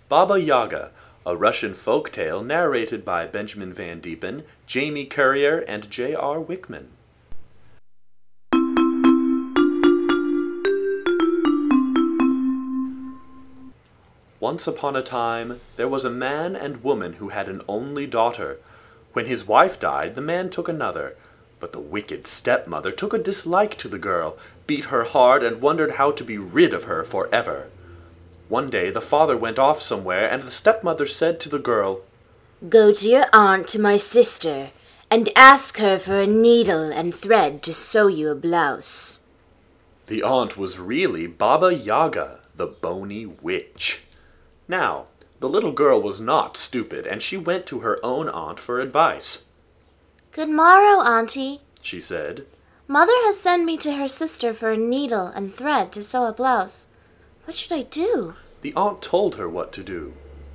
Baba Yaga, a Russian folk tale narrated by Benjamin Van Diepen, Jamie Currier, and J.R. Wickman. Once upon a time, there was a man and woman who had an only daughter. When his wife died, the man took another. But the wicked stepmother took a dislike to the girl, beat her hard, and wondered how to be rid of her forever. One day the father went off somewhere, and the stepmother said to the girl, "Go to your aunt, my sister, and ask her for a needle and thread to sew you a blouse." The aunt was really Baba Yaga, the bony witch. Now, the little girl was not stupid, and she went to her own aunt for advice. "Good morrow, Auntie," she said. "Mother has sent me to her sister for a needle and thread to sew a blouse. What should I do?" The aunt told her what to do.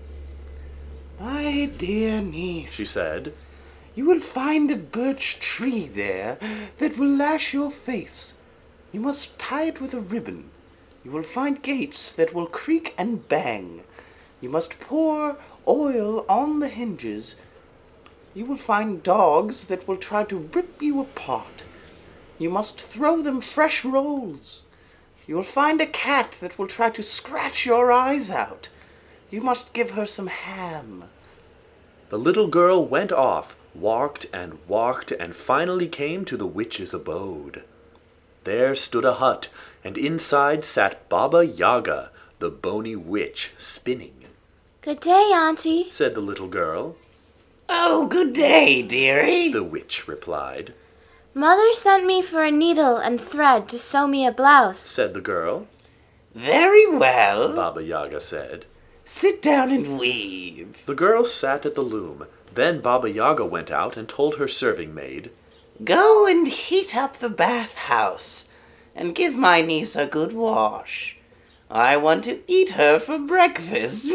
"My dear niece," she said, "you will find a birch tree there that will lash your face. You must tie it with a ribbon. You will find gates that will creak and bang. You must pour oil on the hinges. You will find dogs that will try to rip you apart. You must throw them fresh rolls. You will find a cat that will try to scratch your eyes out. You must give her some ham." The little girl went off, walked, and finally came to the witch's abode. There stood a hut, and inside sat Baba Yaga, the bony witch, spinning. "Good day, Auntie," said the little girl. "Oh, good day, dearie," the witch replied. "Mother sent me for a needle and thread to sew me a blouse," said the girl. "Very well," Baba Yaga said. "Sit down and weave." The girl sat at the loom. Then Baba Yaga went out and told her serving maid, "Go and heat up the bathhouse, and give my niece a good wash. I want to eat her for breakfast."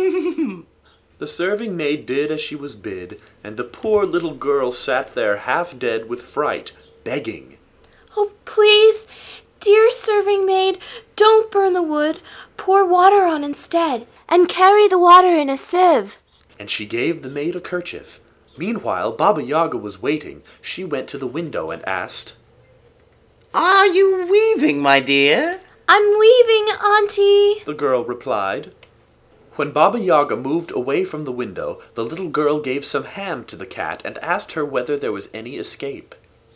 The serving maid did as she was bid, and the poor little girl sat there half dead with fright, begging, "Oh, please, dear serving maid, don't burn the wood. Pour water on instead, and carry the water in a sieve." And she gave the maid a kerchief. Meanwhile, Baba Yaga was waiting. She went to the window and asked, "Are you weaving, my dear?" "I'm weaving, Auntie," the girl replied. When Baba Yaga moved away from the window, the little girl gave some ham to the cat and asked her whether there was any escape.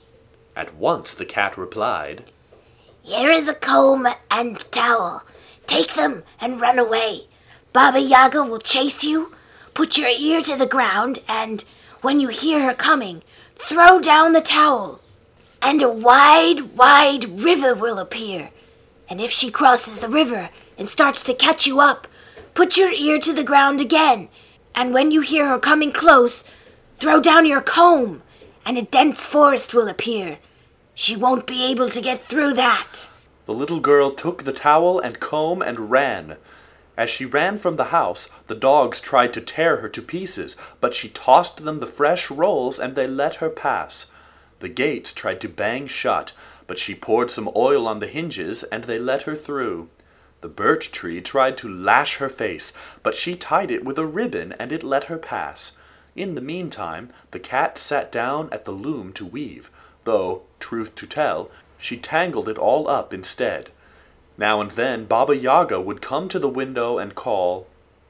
At once the cat replied, "Here is a comb and towel. Take them and run away. Baba Yaga will chase you. Put your ear to the ground, and when you hear her coming, throw down the towel, and a wide, wide river will appear. And if she crosses the river and starts to catch you up, put your ear to the ground again, and when you hear her coming close, throw down your comb, and a dense forest will appear. She won't be able to get through that." The little girl took the towel and comb and ran. As she ran from the house, the dogs tried to tear her to pieces, but she tossed them the fresh rolls and they let her pass. The gates tried to bang shut, but she poured some oil on the hinges and they let her through. The birch tree tried to lash her face, but she tied it with a ribbon and it let her pass. In the meantime, the cat sat down at the loom to weave, though, truth to tell, she tangled it all up instead. Now and then Baba Yaga would come to the window and call,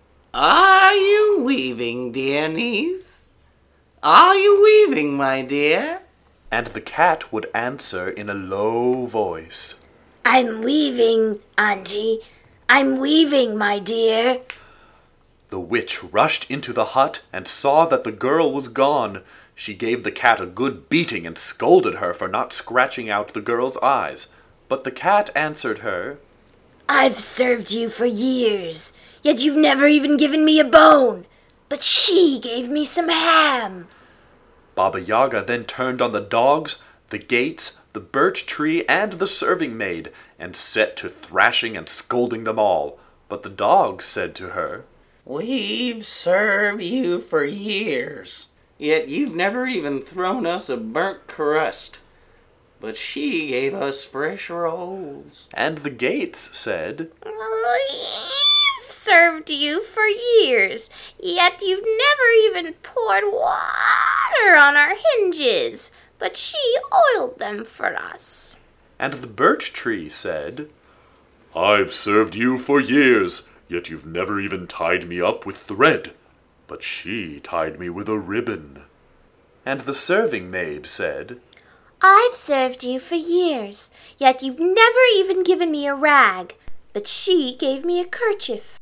"Are you weaving, dear niece? Are you weaving, my dear?" And the cat would answer in a low voice, "I'm weaving, Auntie. I'm weaving, my dear." The witch rushed into the hut and saw that the girl was gone. She gave the cat a good beating and scolded her for not scratching out the girl's eyes. But the cat answered her, "I've served you for years, yet you've never even given me a bone. But she gave me some ham." Baba Yaga then turned on the dogs, the gates, the birch tree, and the serving maid, and set to thrashing and scolding them all. But the dogs said to her, "We've served you for years, yet you've never even thrown us a burnt crust. But she gave us fresh rolls." And the gates said, "We've served you for years, yet you've never even poured water on our hinges, but she oiled them for us." And the birch tree said, "I've served you for years, yet you've never even tied me up with thread, but she tied me with a ribbon." And the serving maid said, "I've served you for years, yet you've never even given me a rag, but she gave me a kerchief."